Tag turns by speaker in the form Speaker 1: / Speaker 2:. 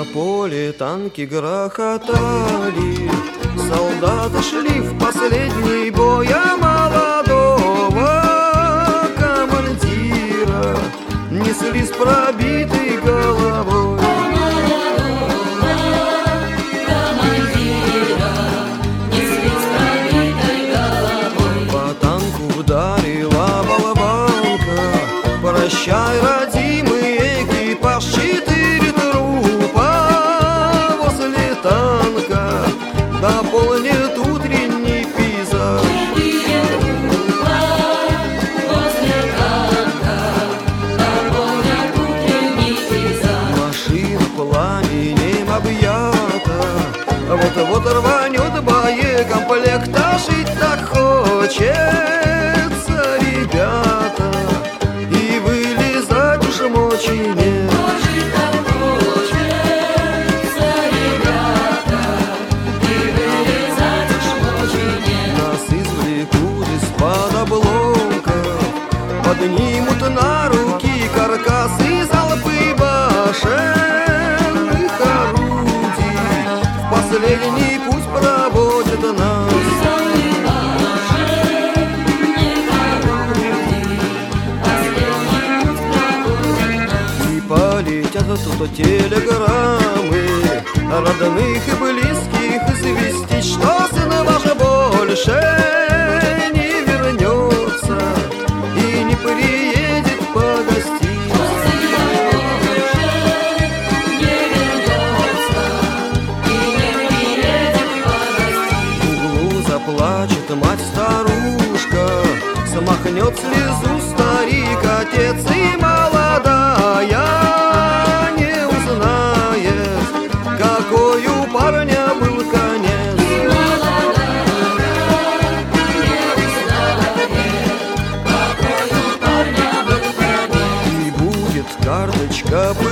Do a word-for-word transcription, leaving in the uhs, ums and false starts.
Speaker 1: поле танки грохотали, солдаты шли в последний бой, а молодого командира несли с пробитой головой. По танку ударила болванка, прощай, родимый экипаж, четыре трупа возле танка, дополнит утренний пейзаж. Машина пламенем объята, вот-вот рванет боекомплект, а жить так хочется, ребята, и вылезать уж мочи нет. Нас извлекут из-под обломков, поднимут на руки каркасы, залпы башенных орудий в последний путь проводят нас. И полетят тут телеграммы родных и близких известить, что сын ваш больше не вернется и не приедет погостить. В углу заплачет мать-старушка, смахнет слезу старик, отец, и молодая не узнает, какой у парня был конец. И будет карточка